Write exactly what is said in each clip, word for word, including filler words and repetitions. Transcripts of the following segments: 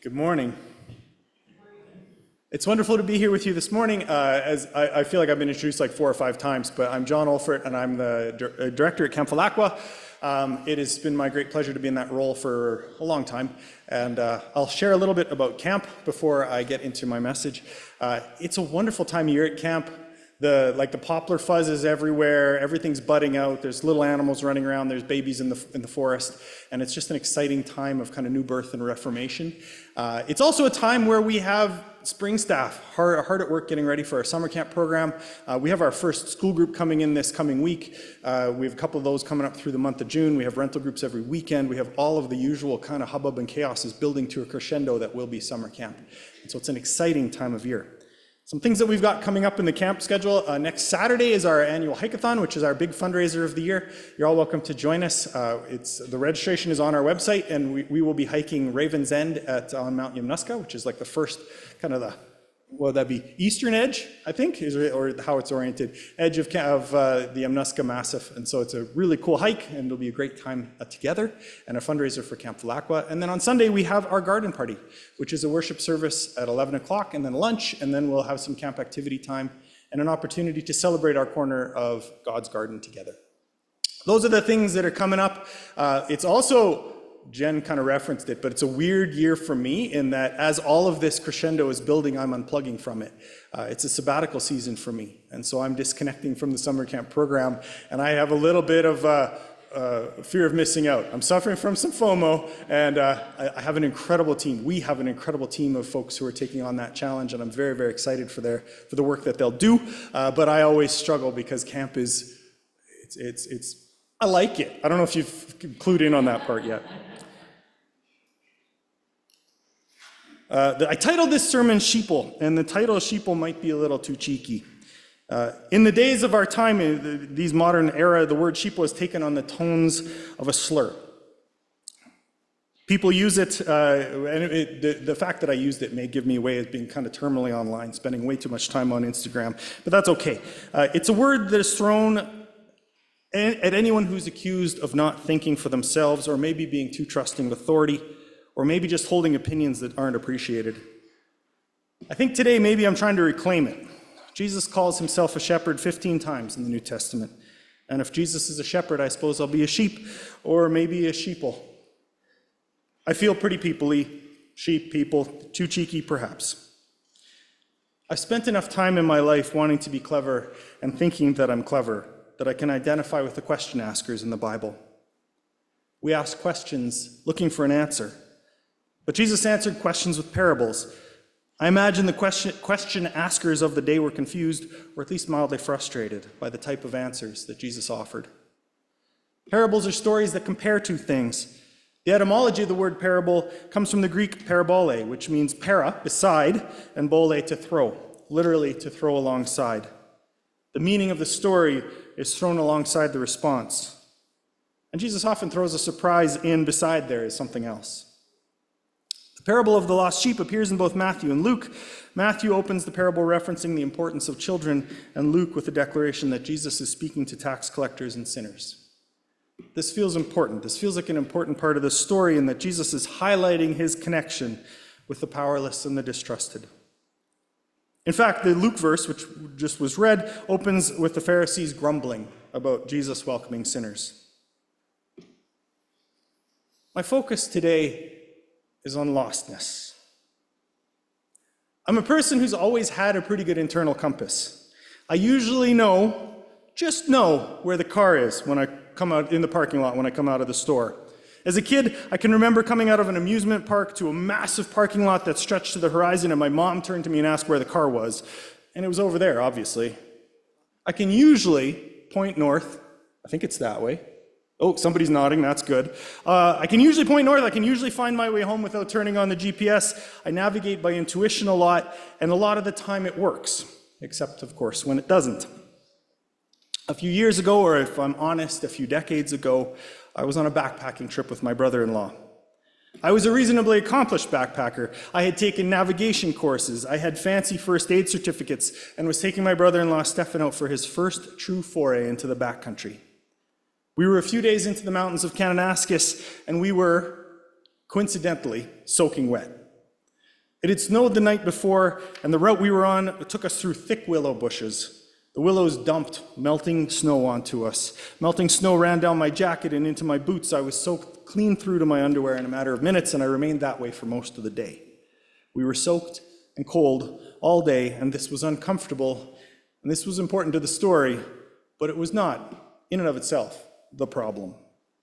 Good morning. It's wonderful to be here with you this morning. Uh, as I, I feel like I've been introduced like four or five times, but I'm John Olfert and I'm the di- director at Camp Falaqua. Um, it has been my great pleasure to be in that role for a long time, and uh, I'll share a little bit about camp before I get into my message. Uh, it's a wonderful time of year at camp. The, like the poplar fuzz is everywhere, everything's budding out, there's little animals running around, there's babies in the, in the forest, and it's just an exciting time of kind of new birth and reformation. Uh, it's also a time where we have spring staff hard, hard at work getting ready for our summer camp program. Uh, we have our first school group coming in this coming week. Uh, we have a couple of those coming up through the month of June. We have rental groups every weekend. We have all of the usual kind of hubbub and chaos is building to a crescendo that will be summer camp. And so it's an exciting time of year. Some things that we've got coming up in the camp schedule. Uh, next Saturday is our annual hike-a-thon, which is our big fundraiser of the year. You're all welcome to join us. Uh, it's, the registration is on our website, and we, we will be hiking Raven's End at, on Mount Yamnuska, which is like the first kind of the, what would that be, eastern edge, I think, is or how it's oriented, edge of, of uh, the Yamnuska Massif. And so it's a really cool hike, and it'll be a great time uh, together, and a fundraiser for Camp Falaqua. And then on Sunday, we have our garden party, which is a worship service at eleven o'clock, and then lunch, and then we'll have some camp activity time, and an opportunity to celebrate our corner of God's garden together. Those are the things that are coming up. Uh, it's also, Jen kind of referenced it, but it's a weird year for me in that as all of this crescendo is building, I'm unplugging from it. Uh, it's a sabbatical season for me, and so I'm disconnecting from the summer camp program, and I have a little bit of uh, uh, fear of missing out. I'm suffering from some FOMO, and uh, I, I have an incredible team. We have an incredible team of folks who are taking on that challenge, and I'm very, very excited for their for the work that they'll do, uh, but I always struggle because camp is, it's, it's, it's, I like it. I don't know if you've clued in on that part yet. Uh, the, I titled this sermon Sheeple, and the title of Sheeple might be a little too cheeky. Uh, in the days of our time, in the, these modern era, the word sheeple has taken on the tones of a slur. People use it, uh, and it, the, the fact that I used it may give me away as being kind of terminally online, spending way too much time on Instagram, but that's okay. Uh, it's a word that is thrown at anyone who's accused of not thinking for themselves, or maybe being too trusting of authority, or maybe just holding opinions that aren't appreciated. I think today maybe I'm trying to reclaim it. Jesus calls himself a shepherd fifteen times in the New Testament. And if Jesus is a shepherd, I suppose I'll be a sheep, or maybe a sheeple. I feel pretty people-y, sheep, people, too cheeky perhaps. I've spent enough time in my life wanting to be clever and thinking that I'm clever, that I can identify with the question askers in the Bible. We ask questions looking for an answer. But Jesus answered questions with parables. I imagine the question, question askers of the day were confused, or at least mildly frustrated, by the type of answers that Jesus offered. Parables are stories that compare two things. The etymology of the word parable comes from the Greek parabole, which means para, beside, and bole, to throw, literally to throw alongside. The meaning of the story is thrown alongside the response. And Jesus often throws a surprise in beside there as something else. The parable of the lost sheep appears in both Matthew and Luke. Matthew opens the parable referencing the importance of children, and Luke with the declaration that Jesus is speaking to tax collectors and sinners. This feels important. This feels like an important part of the story in that Jesus is highlighting his connection with the powerless and the distrusted. In fact, the Luke verse, which just was read, opens with the Pharisees grumbling about Jesus welcoming sinners. My focus today is on lostness. I'm a person who's always had a pretty good internal compass. I usually know, just know, where the car is when I come out in the parking lot, when I come out of the store. As a kid, I can remember coming out of an amusement park to a massive parking lot that stretched to the horizon, and my mom turned to me and asked where the car was, and it was over there, obviously. I can usually point north. I think it's that way. Oh, somebody's nodding, that's good. Uh, I can usually point north, I can usually find my way home without turning on the G P S. I navigate by intuition a lot, and a lot of the time it works, except of course when it doesn't. A few years ago, or if I'm honest, a few decades ago, I was on a backpacking trip with my brother-in-law. I was a reasonably accomplished backpacker. I had taken navigation courses, I had fancy first aid certificates, and was taking my brother-in-law Stefan out for his first true foray into the backcountry. We were a few days into the mountains of Kananaskis, and we were, coincidentally, soaking wet. It had snowed the night before, and the route we were on took us through thick willow bushes. The willows dumped melting snow onto us. Melting snow ran down my jacket and into my boots. I was soaked clean through to my underwear in a matter of minutes, and I remained that way for most of the day. We were soaked and cold all day, and this was uncomfortable, and this was important to the story, but it was not, in and of itself, the problem.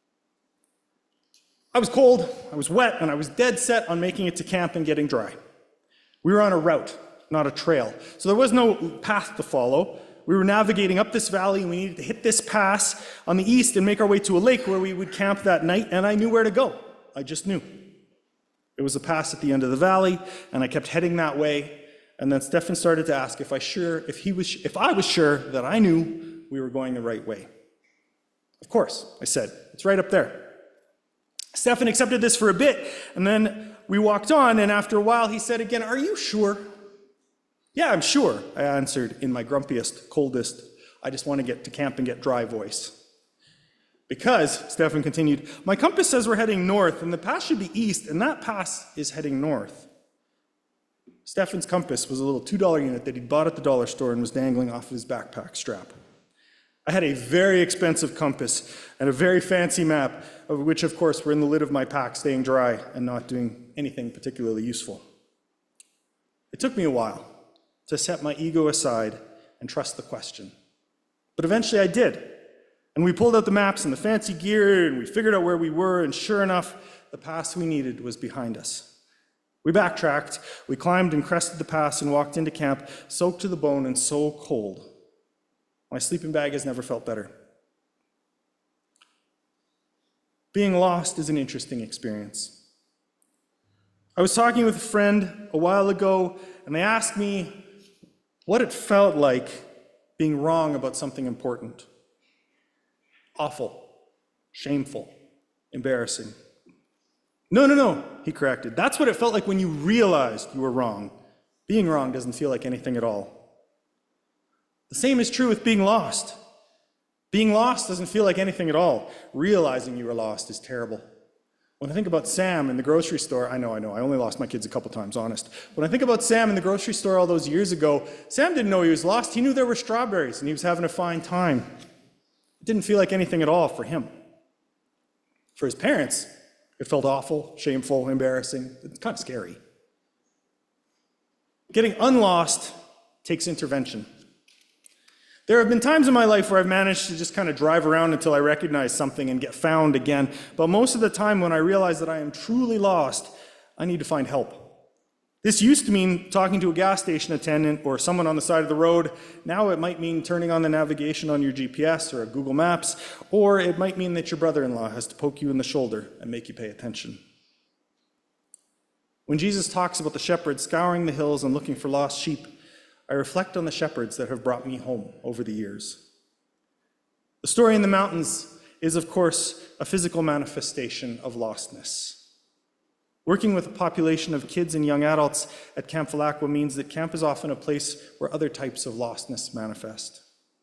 I was cold, I was wet, and I was dead set on making it to camp and getting dry. We were on a route, not a trail, so there was no path to follow. We were navigating up this valley, and we needed to hit this pass on the east and make our way to a lake where we would camp that night, and I knew where to go. I just knew. It was a pass at the end of the valley, and I kept heading that way, and then Stefan started to ask if I sure, if he was, if I was sure that I knew we were going the right way. Of course, I said, it's right up there. Stefan accepted this for a bit, and then we walked on, and after a while he said again, "Are you sure?" "Yeah, I'm sure," I answered in my grumpiest, coldest, I just want to get to camp and get dry voice. "Because," Stefan continued, "my compass says we're heading north, and the pass should be east, and that pass is heading north." Stefan's compass was a little two dollar unit that he'd bought at the dollar store and was dangling off of his backpack strap. I had a very expensive compass and a very fancy map, of which, of course, were in the lid of my pack, staying dry and not doing anything particularly useful. It took me a while to set my ego aside and trust the question. But eventually I did. And we pulled out the maps and the fancy gear, and we figured out where we were, and sure enough, the pass we needed was behind us. We backtracked, we climbed and crested the pass and walked into camp, soaked to the bone and so cold. My sleeping bag has never felt better. Being lost is an interesting experience. I was talking with a friend a while ago, and they asked me what it felt like being wrong about something important. Awful, shameful, embarrassing. "No, no, no," he corrected. "That's what it felt like when you realized you were wrong. Being wrong doesn't feel like anything at all." The same is true with being lost. Being lost doesn't feel like anything at all. Realizing you were lost is terrible. When I think about Sam in the grocery store, I know, I know, I only lost my kids a couple times, honest. When I think about Sam in the grocery store all those years ago, Sam didn't know he was lost. He knew there were strawberries and he was having a fine time. It didn't feel like anything at all for him. For his parents, it felt awful, shameful, embarrassing. It's kind of scary. Getting unlost takes intervention. There have been times in my life where I've managed to just kind of drive around until I recognize something and get found again. But most of the time when I realize that I am truly lost, I need to find help. This used to mean talking to a gas station attendant or someone on the side of the road. Now it might mean turning on the navigation on your G P S or Google Maps, or it might mean that your brother-in-law has to poke you in the shoulder and make you pay attention. When Jesus talks about the shepherds scouring the hills and looking for lost sheep, I reflect on the shepherds that have brought me home over the years. The story in the mountains is, of course, a physical manifestation of lostness. Working with a population of kids and young adults at Camp Falakwa means that camp is often a place where other types of lostness manifest.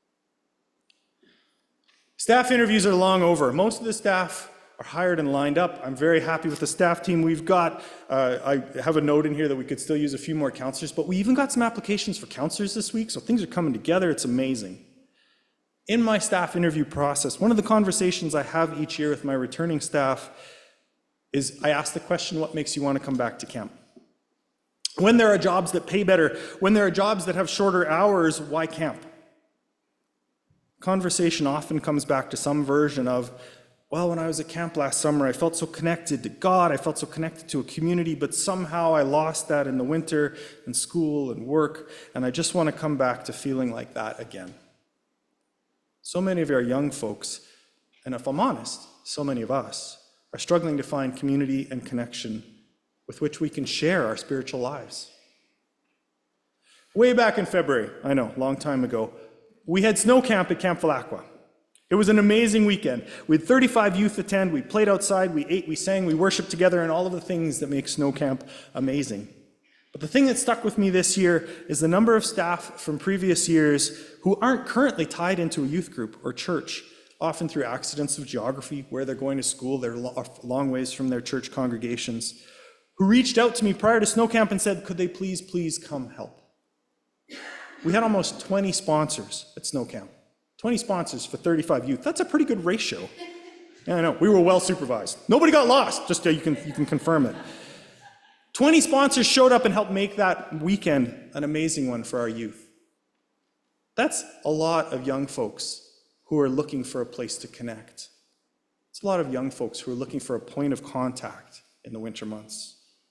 Staff interviews are long over. Most of the staff are hired and lined up. I'm very happy with the staff team we've got. Uh, I have a note in here that we could still use a few more counselors, but we even got some applications for counselors this week, so things are coming together. It's amazing. In my staff interview process, one of the conversations I have each year with my returning staff is I ask the question, what makes you want to come back to camp? When there are jobs that pay better, when there are jobs that have shorter hours, why camp? Conversation often comes back to some version of, well, when I was at camp last summer, I felt so connected to God, I felt so connected to a community, but somehow I lost that in the winter, in school and work, and I just want to come back to feeling like that again. So many of our young folks, and if I'm honest, so many of us, are struggling to find community and connection with which we can share our spiritual lives. Way back in February, I know, long time ago, we had snow camp at Camp Falakwa. It was an amazing weekend. We had thirty-five youth attend, we played outside, we ate, we sang, we worshiped together, and all of the things that make snow camp amazing. But the thing that stuck with me this year is the number of staff from previous years who aren't currently tied into a youth group or church, often through accidents of geography, where they're going to school, they're a long ways from their church congregations, who reached out to me prior to snow camp and said, could they please, please come help? We had almost twenty sponsors at snow camp. twenty sponsors for thirty-five youth. That's a pretty good ratio. Yeah, I know. We were well supervised. Nobody got lost, just so you can, you can confirm it. twenty sponsors showed up and helped make that weekend an amazing one for our youth. That's a lot of young folks who are looking for a place to connect. It's a lot of young folks who are looking for a point of contact in the winter months.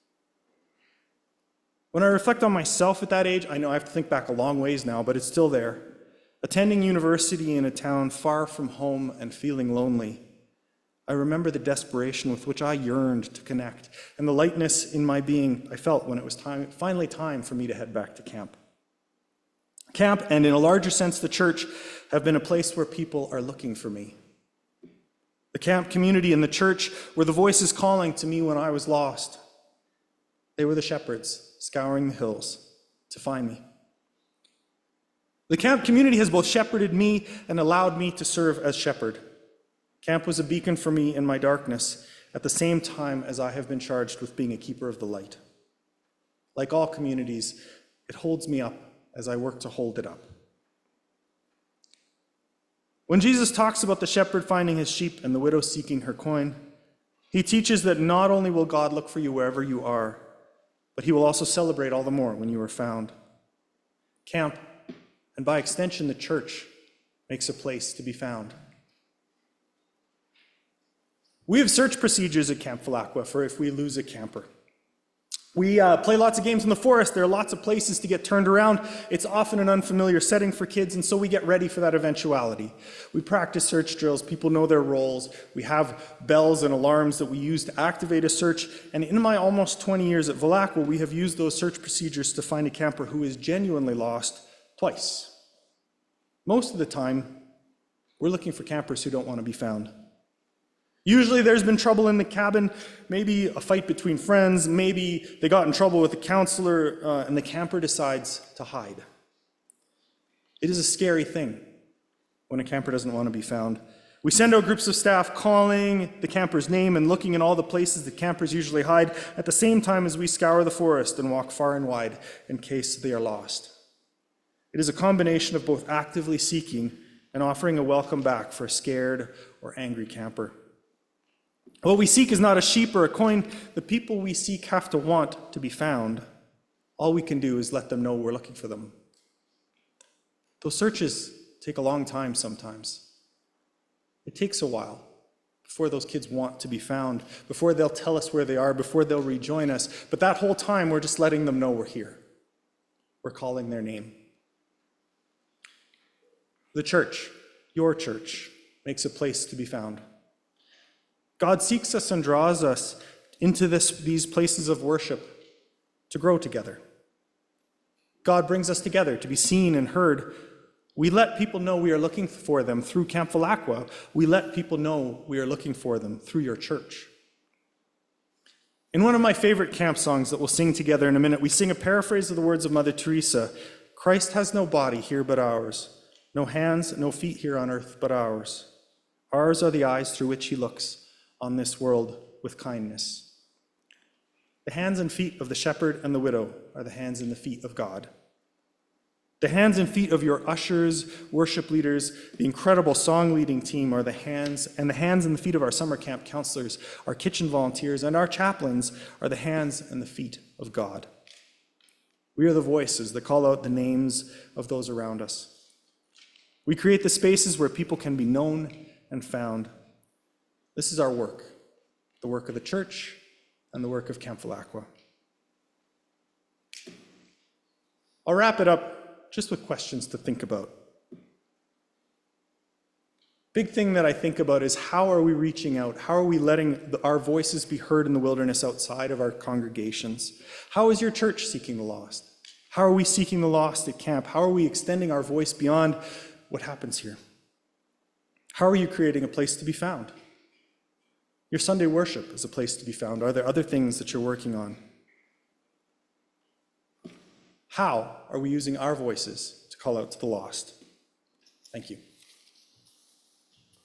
When I reflect on myself at that age, I know I have to think back a long ways now, but it's still there. Attending university in a town far from home and feeling lonely, I remember the desperation with which I yearned to connect and the lightness in my being I felt when it was time, finally time for me to head back to camp. Camp, and in a larger sense, the church, have been a place where people are looking for me. The camp community and the church were the voices calling to me when I was lost. They were the shepherds scouring the hills to find me. The camp community has both shepherded me and allowed me to serve as shepherd. Camp was a beacon for me in my darkness at the same time as I have been charged with being a keeper of the light. Like all communities, it holds me up as I work to hold it up. When Jesus talks about the shepherd finding his sheep and the widow seeking her coin, he teaches that not only will God look for you wherever you are, but he will also celebrate all the more when you are found. Camp, and by extension the church, makes a place to be found. We have search procedures at Camp Filaqua for if we lose a camper. We uh, play lots of games in the forest. There are lots of places to get turned around. It's often an unfamiliar setting for kids, and so we get ready for that eventuality. We practice search drills. People know their roles. We have bells and alarms that we use to activate a search. And in my almost twenty years at Filaqua, we have used those search procedures to find a camper who is genuinely lost twice. Most of the time, we're looking for campers who don't want to be found. Usually there's been trouble in the cabin, maybe a fight between friends, maybe they got in trouble with the counselor, uh, and the camper decides to hide. It is a scary thing when a camper doesn't want to be found. We send out groups of staff calling the camper's name and looking in all the places that campers usually hide at the same time as we scour the forest and walk far and wide in case they are lost. It is a combination of both actively seeking and offering a welcome back for a scared or angry camper. What we seek is not a sheep or a coin. The people we seek have to want to be found. All we can do is let them know we're looking for them. Those searches take a long time sometimes. It takes a while before those kids want to be found, before they'll tell us where they are, before they'll rejoin us. But that whole time, we're just letting them know we're here. We're calling their name. The church, your church, makes a place to be found. God seeks us and draws us into this, these places of worship to grow together. God brings us together to be seen and heard. We let people know we are looking for them through Camp Filaqua. We let people know we are looking for them through your church. In one of my favorite camp songs that we'll sing together in a minute, we sing a paraphrase of the words of Mother Teresa. Christ has no body here but ours, no hands, no feet here on earth but ours. Ours are the eyes through which he looks on this world with kindness. The hands and feet of the shepherd and the widow are the hands and the feet of God. The hands and feet of your ushers, worship leaders, the incredible song leading team are the hands, and the hands and the feet of our summer camp counselors, our kitchen volunteers, and our chaplains are the hands and the feet of God. We are the voices that call out the names of those around us. We create the spaces where people can be known and found. This is our work, the work of the church and the work of Camp Filaqua. I'll wrap it up just with questions to think about. Big thing that I think about is how are we reaching out? How are we letting our voices be heard in the wilderness outside of our congregations? How is your church seeking the lost? How are we seeking the lost at camp? How are we extending our voice beyond what happens here? How are you creating a place to be found? Your Sunday worship is a place to be found. Are there other things that you're working on? How are we using our voices to call out to the lost? Thank you.